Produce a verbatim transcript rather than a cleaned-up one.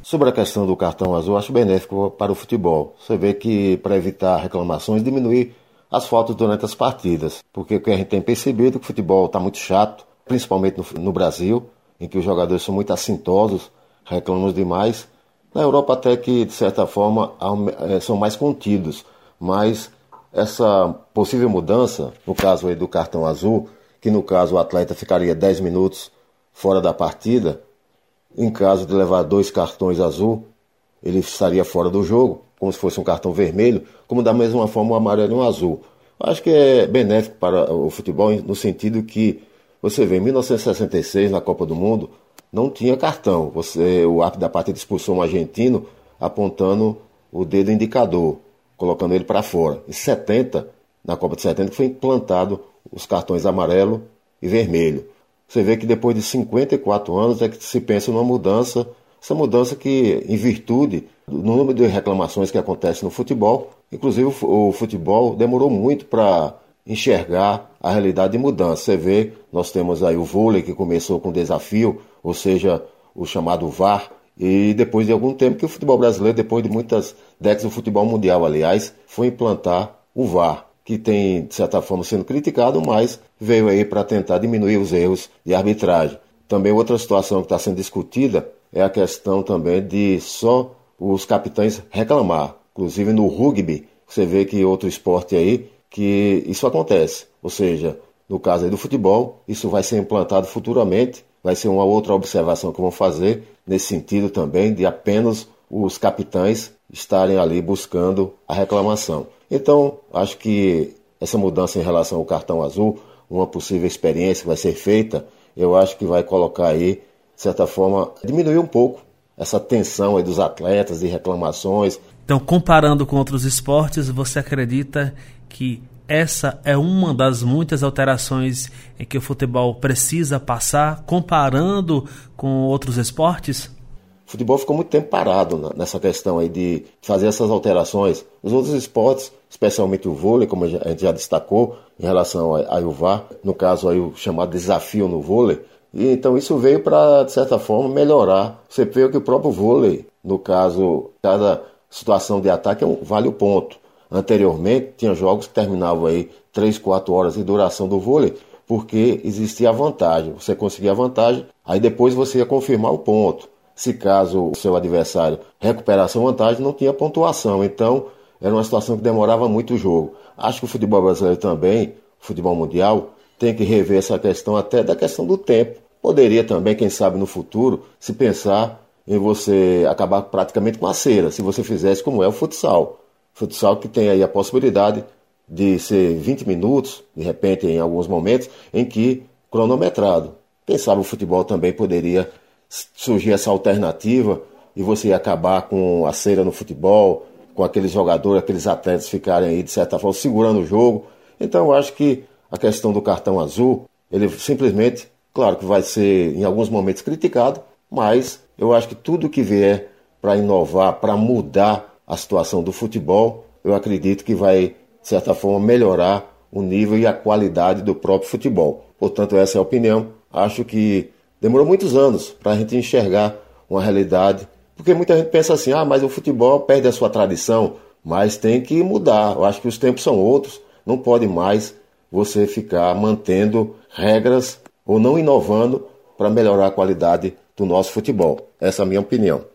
Sobre a questão do cartão azul, acho benéfico para o futebol. Você vê que, para evitar reclamações, diminuir as faltas durante as partidas. Porque o que a gente tem percebido é que o futebol está muito chato, principalmente no, no Brasil, em que os jogadores são muito assintosos, reclamam demais. Na Europa até que, de certa forma, são mais contidos. Mas essa possível mudança, no caso aí do cartão azul, que no caso o atleta ficaria dez minutos fora da partida, em caso de levar dois cartões azul, ele estaria fora do jogo, como se fosse um cartão vermelho, como da mesma forma o amarelo e o azul. Acho que é benéfico para o futebol no sentido que, você vê, em mil novecentos e sessenta e seis, na Copa do Mundo, não tinha cartão. Você, o árbitro da partida expulsou um argentino apontando o dedo indicador, colocando ele para fora. Em setenta, na Copa de setenta, foi implantado os cartões amarelo e vermelho. Você vê que depois de cinquenta e quatro anos é que se pensa numa mudança, essa mudança que, em virtude do número de reclamações que acontecem no futebol, inclusive o futebol demorou muito para enxergar a realidade de mudança. Você vê, nós temos aí o vôlei que começou com desafio, ou seja, o chamado V A R, e depois de algum tempo que o futebol brasileiro, depois de muitas décadas do futebol mundial, aliás, foi implantar o V A R, que tem, de certa forma, sendo criticado, mas veio aí para tentar diminuir os erros de arbitragem. Também outra situação que está sendo discutida é a questão também de só os capitães reclamar. Inclusive no rugby, você vê que outro esporte aí, que isso acontece. Ou seja, no caso aí do futebol, isso vai ser implantado futuramente, vai ser uma outra observação que vão fazer, nesse sentido também de apenas os capitães estarem ali buscando a reclamação. Então, acho que essa mudança em relação ao cartão azul, uma possível experiência que vai ser feita, eu acho que vai colocar aí, de certa forma, diminuir um pouco essa tensão aí dos atletas, de reclamações. Então, comparando com outros esportes, você acredita que essa é uma das muitas alterações em que o futebol precisa passar, comparando com outros esportes? O futebol ficou muito tempo parado nessa questão aí de fazer essas alterações. Os outros esportes, especialmente o vôlei, como a gente já destacou, em relação ao V A R, no caso aí o chamado desafio no vôlei, e então isso veio para, de certa forma, melhorar. Você vê que o próprio vôlei, no caso, cada situação de ataque é um, vale o ponto. Anteriormente, tinha jogos que terminavam aí três, quatro horas de duração do vôlei, porque existia a vantagem. Você conseguia a vantagem, aí depois você ia confirmar o ponto. Se caso o seu adversário recuperasse a vantagem, não tinha pontuação. Então, era uma situação que demorava muito o jogo. Acho que o futebol brasileiro também, o futebol mundial, tem que rever essa questão até da questão do tempo. Poderia também, quem sabe no futuro, se pensar em você acabar praticamente com a cera, se você fizesse como é o futsal. Futsal que tem aí a possibilidade de ser vinte minutos, de repente em alguns momentos, em que cronometrado. Quem sabe o futebol também poderia surgir essa alternativa e você ia acabar com a cera no futebol, com aqueles jogadores, aqueles atletas ficarem aí, de certa forma, segurando o jogo. Então eu acho que a questão do cartão azul, ele simplesmente, claro que vai ser em alguns momentos criticado, mas eu acho que tudo que vier para inovar, para mudar a situação do futebol, eu acredito que vai, de certa forma, melhorar o nível e a qualidade do próprio futebol. Portanto, essa é a opinião. Acho que demorou muitos anos para a gente enxergar uma realidade, porque muita gente pensa assim, ah, mas o futebol perde a sua tradição, mas tem que mudar. Eu acho que os tempos são outros, não pode mais você ficar mantendo regras ou não inovando para melhorar a qualidade do nosso futebol. Essa é a minha opinião.